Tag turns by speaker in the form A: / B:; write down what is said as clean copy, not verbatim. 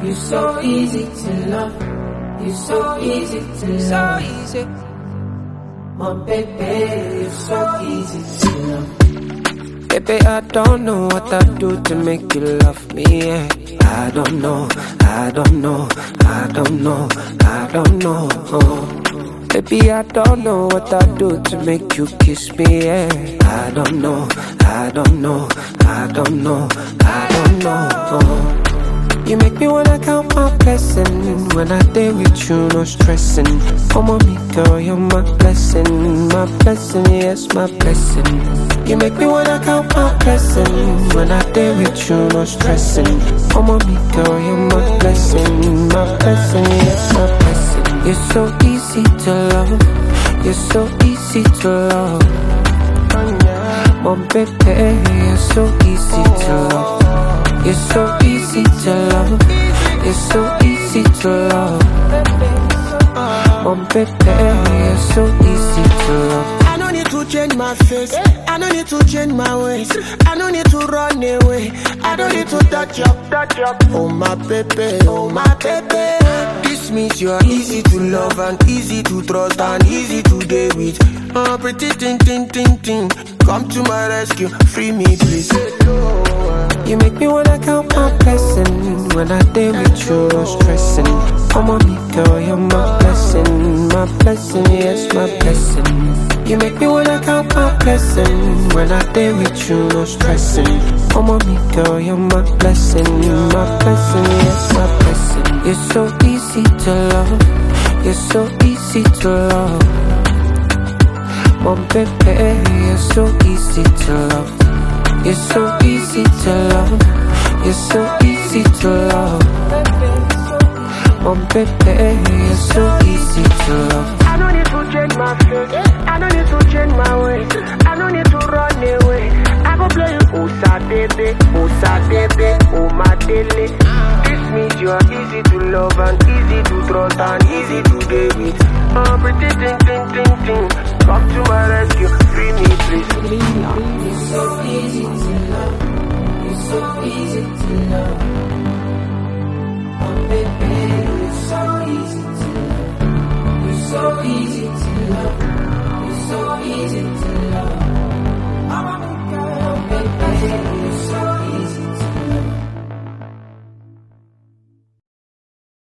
A: You're so easy to love. You're so easy to love. So easy. My baby, you're so easy to love. Baby, I don't know what I do to make you love me, yeah. I don't know, I don't know, I don't know, I don't know. Baby, I don't know what I do to make you kiss me, yeah. I don't know, I don't know, I don't know, I don't know. You make me wanna count my blessings. When I day with you, no stressing. Oh mommy girl, you're my blessing, yes, my blessing. You make me wanna count my blessings. When I day with you, no stressing. Oh mommy girl, you're my blessing, yes, my blessing. You're so easy to love, you're so easy to love. My baby, you're so easy to love. You're so easy to love. You're so easy to love. Oh baby, you're so easy to love.
B: I don't need to change my face. I don't need to change my ways. I don't need to run away. I don't need to touch up. Oh my baby, oh my baby. This means you are easy to love and easy to trust and easy to deal with. Oh pretty ting. Come to my rescue, free me please.
A: You make me wanna count my blessings. When I day with you, no stressing. Oh mommy girl, you're my blessing, yes, my blessing. You make me wanna count my blessings. When I day with you, no stressing. Oh mommy girl, you're my blessing, yes, my blessing. You're so easy to love, you're so easy to love. Oh baby, you're so easy to love. You're so easy to love. You're so easy to love. Oh baby, you're so easy to love.
B: I don't need to change my face. I don't need to change my ways. I don't need to run away. I go play you Osa baby, oh my daily. This means you are easy to love and easy to trust and easy to deal with. Oh pretty ting. Come to my rescue, free me please.
A: You're so easy to love. You're so easy to love. Oh baby, you're so easy to love. You're so easy to love. You're so easy to love.